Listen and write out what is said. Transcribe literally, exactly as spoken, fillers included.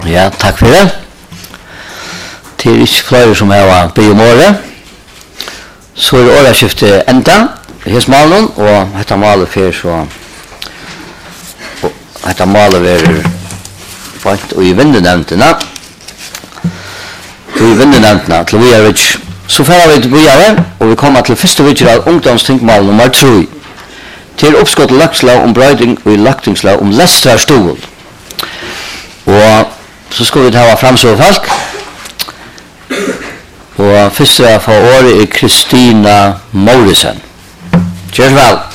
Ja, takk for det. Til ikke flere som har bedt om året. Så er åreskiftet enda, hos malen, og dette malet fer så, dette malet er fant og i vindenevntene, og i vindenevntene til vi er vidt. Så fer vi til videre, og vi kommer til første vidt av ungdomstingmal nummer tre, til oppskott lagtslag om brøyding og lagtingslag om lestrarstol. Og så skal vi ta fram så folk. Og første jeg får året er Kristina Morrison. Kjør vel.